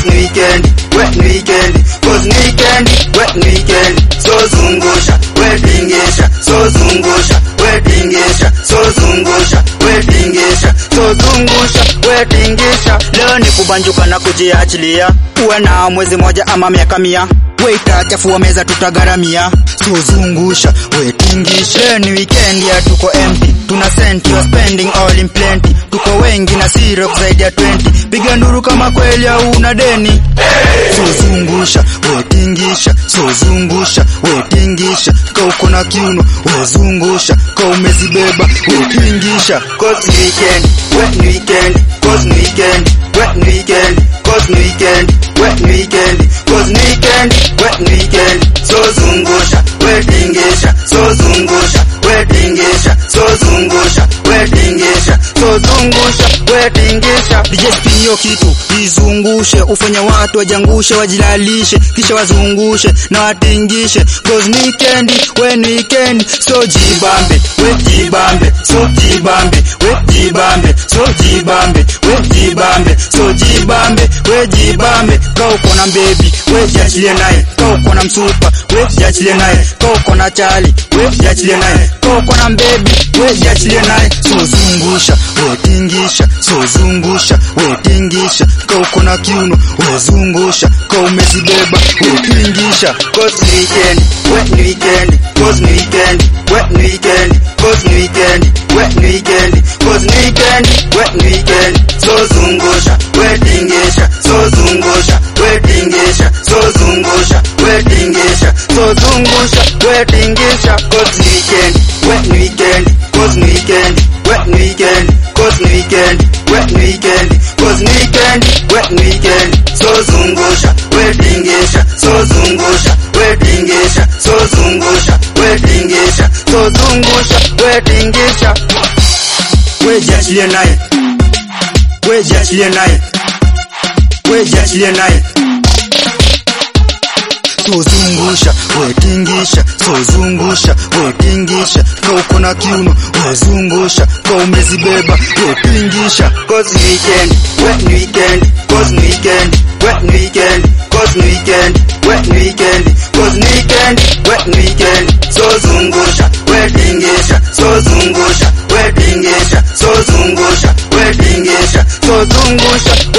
cause ni weekend, wet ni weekend, cause ni weekend, wet ni weekend. So zungusha, wetingisha, so zungusha, wetingisha, so zungusha, wetingisha, so zungusha, wetingisha. Leo ni kubanjuka na kujiachilia, uwe na mwezi moja ama miaka 100. Waita chafua meza tutagaramia, so zungusha, wetingisha. Ni weekend ya tuko empty, tuna sent you spending all in plenty. Tuko wengi na syrup zaidi ya 20, piga nduru kama kweli au una deni. So zungusha, wetingisha, so zungusha, wetingisha. Ka uko na kiuno, wezungusha, ka umezibeba, wetingisha. Cause ni weekend, wet ni weekend, cause ni weekend, wet ni weekend, cause ni weekend, wet ni weekend, cause ni weekend, wet ni weekend. So zungusha, wetingisha, so zungusha, wetingisha, so zungusha, wetingisha, so zungusha, wetingisha. DJ spin hiyo kitu, izungushe, ufanye watu wajangushe, wajilalishe, kisha wazungushe na watingishe. Cause ni weekend, we ni weekend, so jibambe, we jibambe, so jibambe, we jibambe, so jibambe, we jibambe, so jibambe, we jibambe. Ka uko na baby, we jiachilie naye. Ka uko na msupa, we jiachilie naye. Ka uko na chali, we jiachilie naye. Ka uko na baby, we jiachilie naye. So zungusha, wetingisha, so zungusha, wetingisha. Ka uko na kiuno, wezungusha, ka umezibeba, wetingisha. Cause ni weekend, wet ni weekend, cause ni weekend, wet ni weekend, cause ni weekend, wet ni weekend, cause ni weekend, wet ni weekend. So zungusha, wetingisha, so zungusha, wetingisha, so zungusha, wetingisha, so zungusha, wetingisha. Cause ni weekend, wet ni weekend, cause ni weekend, wet ni weekend, cause ni weekend, wet ni weekend, cause ni weekend, wet ni weekend. So zungusha, wetingisha, so zungusha, wetingisha, so zungusha, wetingisha, so zungusha, wetingisha. We jiachilie naye, we jiachilie naye, we jiachilie naye. So zungusha, wetingisha, so zungusha, wetingisha. Ka uko na kiuno, wezungusha, ka umezibeba, wetingisha. Cause ni weekend, wet ni weekend, cause ni weekend, wet ni weekend, cause ni weekend, wet ni weekend, cause ni weekend, wet ni weekend. So zungusha, wetingisha, so zungusha, wetingisha, so zungusha, wetingisha, so zungusha,